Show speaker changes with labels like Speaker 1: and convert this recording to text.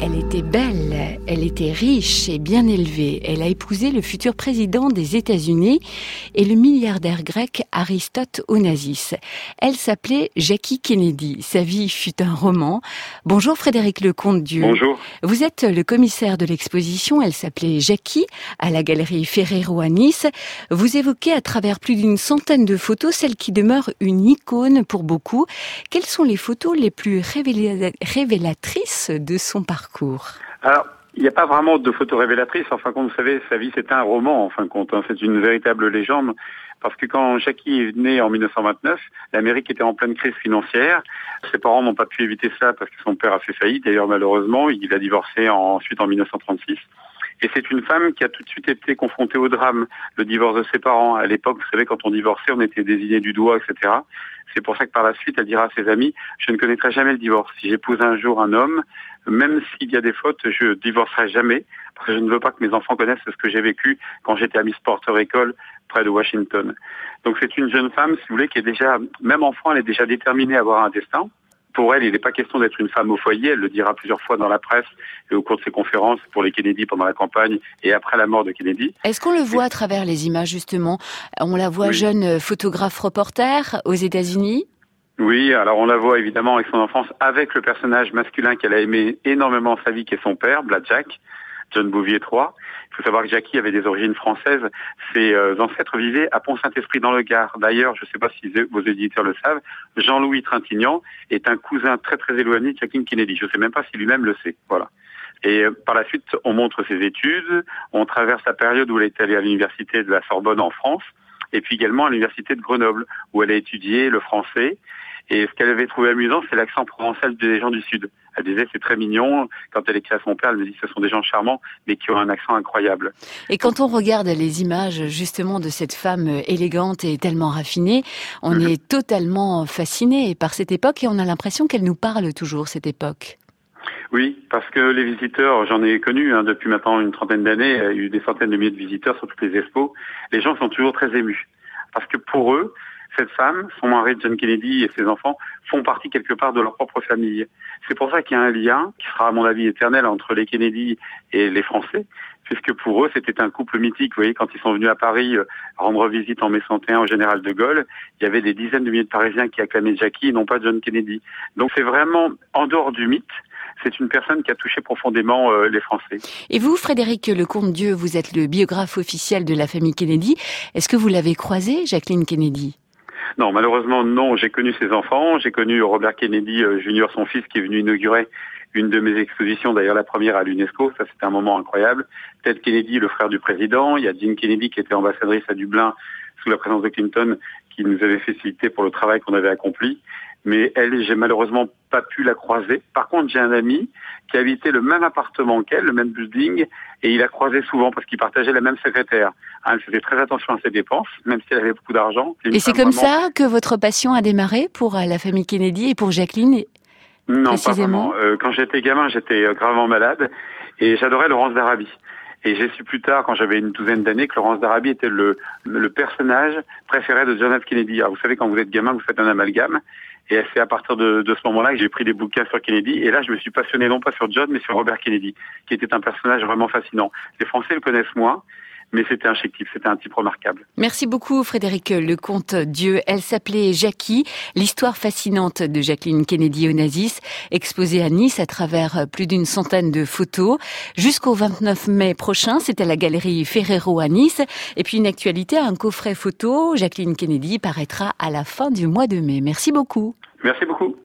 Speaker 1: Elle était belle, elle était riche et bien élevée. Elle a épousé le futur président des États-Unis et le milliardaire grec Aristote Onassis. Elle s'appelait Jackie Kennedy. Sa vie fut un roman. Bonjour Frédéric Lecomte-Dieu.
Speaker 2: Bonjour.
Speaker 1: Vous êtes le commissaire de l'exposition Elle s'appelait Jackie à la galerie Ferrero à Nice. Vous évoquez à travers plus d'une centaine de photos celle qui demeure une icône pour beaucoup. Quelles sont les photos les plus révélatrices de son parcours?
Speaker 2: Alors, il n'y a pas vraiment de photos révélatrices. En fin de compte, vous savez, sa vie, c'est un roman, en fin de compte. C'est une véritable légende. Parce que quand Jackie est né en 1929, l'Amérique était en pleine crise financière. Ses parents n'ont pas pu éviter ça parce que son père a fait faillite. D'ailleurs, malheureusement, il a divorcé ensuite en 1936. Et c'est une femme qui a tout de suite été confrontée au drame, le divorce de ses parents. À l'époque, vous savez, quand on divorçait, on était désigné du doigt, etc. C'est pour ça que par la suite, elle dira à ses amis, je ne connaîtrai jamais le divorce. Si j'épouse un jour un homme, même s'il y a des fautes, je divorcerai jamais, parce que je ne veux pas que mes enfants connaissent ce que j'ai vécu quand j'étais à Miss Porter École, près de Washington. Donc c'est une jeune femme, si vous voulez, qui est déjà, même enfant, elle est déjà déterminée à avoir un destin. Pour elle, il n'est pas question d'être une femme au foyer, elle le dira plusieurs fois dans la presse et au cours de ses conférences pour les Kennedy pendant la campagne et après la mort de Kennedy.
Speaker 1: Est-ce qu'on le voit à travers les images, justement? On la voit jeune photographe-reporter aux États-Unis?
Speaker 2: Oui, alors on la voit évidemment avec son enfance, avec le personnage masculin qu'elle a aimé énormément en sa vie, qui est son père, Black Jack, John Bouvier III. Il faut savoir que Jackie avait des origines françaises. Ses ancêtres vivaient à Pont-Saint-Esprit dans le Gard. D'ailleurs, je ne sais pas si vos éditeurs le savent, Jean-Louis Trintignant est un cousin très très éloigné de Jacqueline Kennedy. Je ne sais même pas si lui-même le sait. Voilà. Et par la suite, on montre ses études, on traverse la période où elle est allée à l'université de la Sorbonne en France, et puis également à l'université de Grenoble, où elle a étudié le français. Et ce qu'elle avait trouvé amusant, c'est l'accent provençal des gens du Sud. Elle disait, c'est très mignon. Quand elle écrit à son père, elle me dit, ce sont des gens charmants, mais qui ont un accent incroyable.
Speaker 1: Et quand on regarde les images, justement, de cette femme élégante et tellement raffinée, on est totalement fasciné par cette époque et on a l'impression qu'elle nous parle toujours, cette époque.
Speaker 2: Oui, parce que les visiteurs, j'en ai connu depuis maintenant une trentaine d'années, il y a eu des centaines de milliers de visiteurs sur toutes les expos. Les gens sont toujours très émus. Parce que pour eux, cette femme, son mari John Kennedy et ses enfants font partie quelque part de leur propre famille. C'est pour ça qu'il y a un lien qui sera à mon avis éternel entre les Kennedy et les Français, puisque pour eux c'était un couple mythique. Vous voyez, quand ils sont venus à Paris rendre visite en mai 61 au général de Gaulle, il y avait des dizaines de milliers de Parisiens qui acclamaient Jackie et non pas John Kennedy. Donc c'est vraiment en dehors du mythe. C'est une personne qui a touché profondément les Français.
Speaker 1: Et vous, Frédéric Lecomte-Dieu, vous êtes le biographe officiel de la famille Kennedy. Est-ce que vous l'avez croisée, Jacqueline Kennedy?
Speaker 2: Non, malheureusement, non. J'ai connu ses enfants. J'ai connu Robert Kennedy Jr., son fils, qui est venu inaugurer une de mes expositions, d'ailleurs la première à l'UNESCO. Ça, c'était un moment incroyable. Ted Kennedy, le frère du président. Il y a Jean Kennedy, qui était ambassadrice à Dublin sous la présence de Clinton, qui nous avait félicité pour le travail qu'on avait accompli. Mais elle, j'ai malheureusement pas pu la croiser. Par contre, j'ai un ami qui habitait le même appartement qu'elle, le même building, et il la croisait souvent parce qu'ils partageaient la même secrétaire. Elle faisait très attention à ses dépenses, même si elle avait beaucoup d'argent.
Speaker 1: Et c'est comme ça que votre passion a démarré pour la famille Kennedy et pour Jacqueline?
Speaker 2: Non, pas vraiment. Quand j'étais gamin, j'étais gravement malade et j'adorais Laurence d'Arabie. Et j'ai su plus tard, quand j'avais une douzaine d'années, que Laurence d'Arabie était le personnage préféré de John F. Kennedy. Alors, vous savez, quand vous êtes gamin, vous faites un amalgame. Et c'est à partir de ce moment-là que j'ai pris des bouquins sur Kennedy. Et là, je me suis passionné non pas sur John, mais sur Robert Kennedy, qui était un personnage vraiment fascinant. Les Français le connaissent moins, mais c'était un chétif, c'était un type remarquable.
Speaker 1: Merci beaucoup Frédéric Lecomte-Dieu. Elle s'appelait Jackie, l'histoire fascinante de Jacqueline Kennedy Onassis, exposée à Nice à travers plus d'une centaine de photos. Jusqu'au 29 mai prochain, c'est à la galerie Ferrero à Nice. Et puis une actualité, un coffret photo, Jacqueline Kennedy paraîtra à la fin du mois de mai. Merci beaucoup.
Speaker 2: Merci beaucoup.